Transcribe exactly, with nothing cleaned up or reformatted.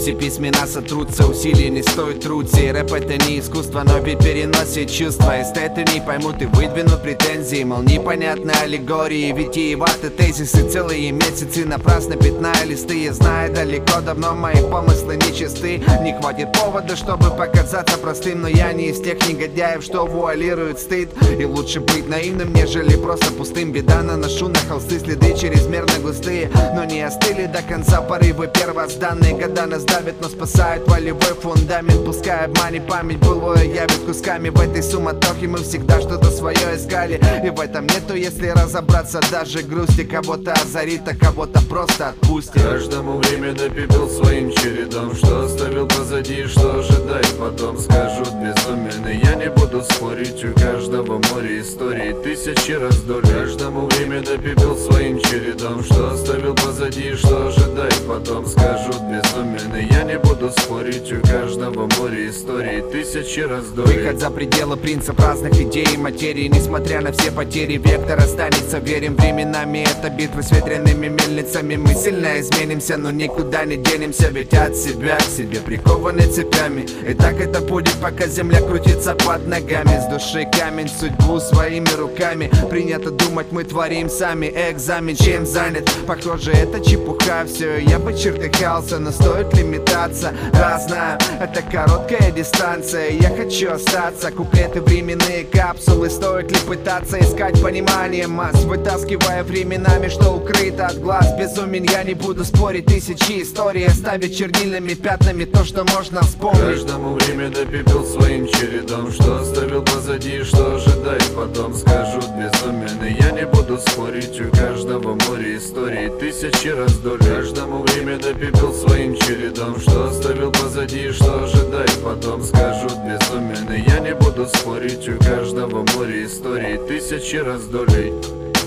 Все письмена сотрутся, усилий не стоит трудиться. И рэп это не искусство, но ведь переносит чувства. Эстеты не поймут и выдвинут претензии, мол, непонятные аллегории, витиеваты тезисы. Целые месяцы напрасно пятная листы. Я знаю, далеко давно мои помыслы нечисты. Не хватит повода, чтобы показаться простым, но я не из тех негодяев, что вуалируют стыд. И лучше быть наивным, нежели просто пустым. Беда, наношу на холсты следы чрезмерно густые, но не остыли до конца порывы первозданные. Года нас давят, но спасают волевой фундамент. Пускай обманет память, былое явит кусками. В этой суматохе мы всегда что-то свое искали, и в этом нету, если разобраться, даже грусти. Кого-то озарит, а кого-то просто отпустит. Каждому время допепел своим чередом, что оставил позади, что ожидает потом. Скажут безумен, и я не буду спорить. У каждого море истории, тысячи раздоль. Каждому время допепел своим чередом, что оставил позади, что ожидает потом. Скажут безумен, и я не буду спорить. У каждого море истории, тысячи раздоль. Выход за пределы, принцип разных идей и материи. Несмотря на все потери, вектор останется верен. Временами это битвы с ветряными мельницами. Мы сильно изменимся, но никуда не денемся. Ведь от себя к себе прикованы цепями. И так это будет, пока земля крутится под ногами. С души камень, судьбу своими руками. Принято думать, мы творим сами. Экзамен чем занят? Похоже, это чепуха. Все, я бы чертыхался, но стоит ли метаться? Да, знаю, это короткая дистанция. Я хочу остаться. Куплеты, временные капсулы. Стоит ли пытаться искать понимание масс, вытаскивая временами, что укрыто от глаз. Безумен, я не буду спорить. Тысячи историй оставят чернильными пятнами то, что можно вспомнить. Каждому время допепел своим чередом, что оставил позади, что ожидает потом. Скажут безумен, и я не буду спорить. У каждого море истории, тысячи раздоль. Каждому время допепел своим чередом, что оставил позади, что ожидает потом. Скажут безумен, и я не буду спорить. У каждого море истории, тысячи раздолей.